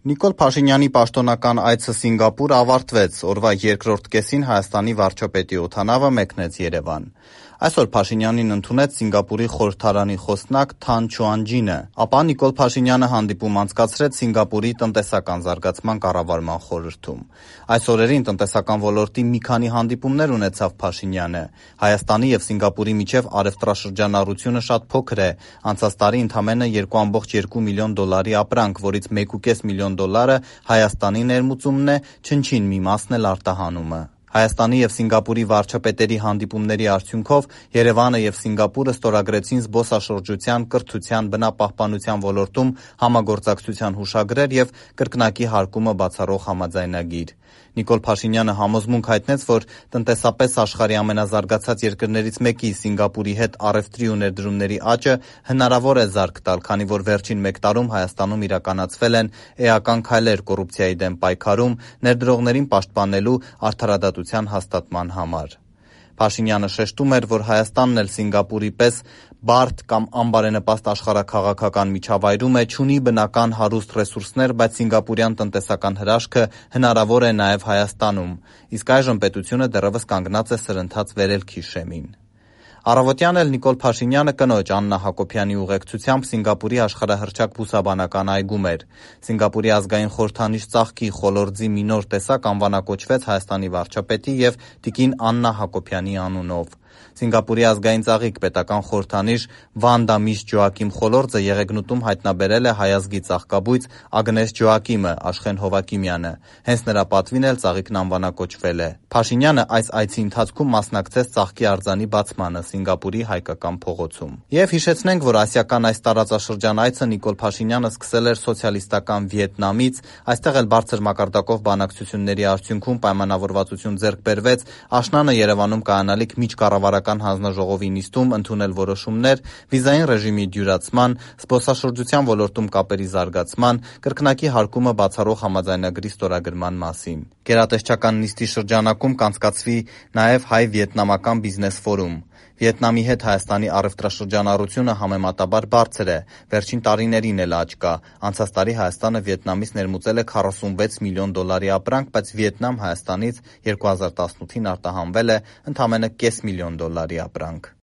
Նիկոլ Փաշինյանի պաշտոնական այցը Սինգապուր ավարտվեց, օրվա երկրորդ կեսին Հայաստանի վարչապետի օդանավը մեկնեց Երևան։ Այսօր Փաշինյանին ընդունեց Սինգապուրի խորհրդարանի խոսնակ Թան Չուանջինը, ապա Նիկոլ Փաշինյանը հանդիպում անցկացրեց Սինգապուրի տնտեսական զարգացման կառավարման խորհրդում։ Այս օրերին տնտեսական ոլորտի մի քանի հանդիպումներ ունեցավ Փաշինյանը։ Հայաստանի և Սինգապուրի միջև առևտրաշրջանառությունը շատ փոքր է, անցած տարի ընդամենը $2.2 միլիոն ապրանք, որից $1.5 միլիոն Հայաստանի ներմուծումն է, չնչին մի մասն էլ արտահանումը։ Հայաստանի և Սինգապուրի վարչապետերի հանդիպումների արդյունքով Երևանը և Սինգապուրը ստորագրեցին զբոսաշրջության, կրթության, բնապահպանության ոլորտում համագործակցության հուշագրեր և կրկնակի հարկումը բացառող համաձայնագիր։ Նիկոլ Փաշինյանը համոզմունք հայտնեց, որ տնտեսապես աշխարհի ամենազարգացած երկրներից մեկի Սինգապուրի հետ առևտրի ու ներդրումների աճը հնարավոր է զարկ տալ, քանի որ վերջին մեկ տարում Հայաստանում իրականացվել են էական քայլեր կոռուպցիայի դեմ պայքարում, ներդրողներին պաշտպանելու, արդարադատության հաստատման համար։ Փաշինյանը շեշտում էր, որ Հայաստանն էլ Սինգապուրի պես բարդ կամ անբարենպաստ աշխարհաքաղաքական միջավայրում է, չունի բնական հարուստ ռեսուրսներ, բայց սինգապուրյան տնտեսական հրաշքը հնարավոր է նաև Հայաստանում, իսկ այժմ պետությունը դեռևս կանգնած է սրընթաց վերելքի շեմին։ Առավոտյան էլ Նիկոլ Փաշինյանը կնոջ Աննա Հակոբյանի ուղեկցությամբ Սինգապուրի աշխարհահռչակ բուսաբանական այգում էր։ Սինգապուրի ազգային խորհրդանիշ ծաղկի խոլորձի մի նոր տեսակ անվանակոչվեց Հայաստանի վարչապետի և տիկին Աննա Հակոբյանի անունով։ Սինգապուրի ազգային ծաղիկ պետական խորհրդանիշ Վանդա Միս Ջոակիմ խոլորձը Եղեգնուտում հայտնաբերել է հայ ազգի ծաղկաբույծ Ագնես Ջոակիմը Աշխեն Հովակիմյանը։ Հենց նրա պատվին էլ ծաղիկն անվանակոչվել է։ Փաշինյանը այս այցի ընթացքում մասնակցեց ծաղկի արձանի բացմանը Սինգապուրի հայկական փողոցում։ Եվ հիշեցնենք, որ ասիական այս տարածաշրջան այցը Նիկոլ Փաշինյանը սկսել էր սոցիալիստական Վիետնամից, այստեղ էլ բարձր մակարդակով բանակցությունների արդյունքում պայմանավորվածություն ձեռք բերվեց աշնանը Երևանում կայանալիք միջկառավարական հանձնաժողովի նիստում ընդունել որոշումներ վիզային ռեժիմի դյուրացման, զբոսաշրջության ոլորտում կապերի զարգացման, կրկնակի հարկումը բացառող համաձայնագրի ստորագրման մասին։ Գերատեսչական նիստի շրջանակում կանցկացվի նաև հայ-վիետնամական բիզնես ֆորում։ Վիետնամի հետ Հայաստանի առևտրաշրջանառությունը համեմատաբար բարձր է, վերջին տարիներին էլ աճ կա։ Անցած տարի Հայաստանը Վիետնամից ներմուծել է $46 միլիոն ապրանք, բայց Վիետնամ Հայաստանից 2018-ին արտահանվել է ընդամենը $0.5 միլիոն ապրանք։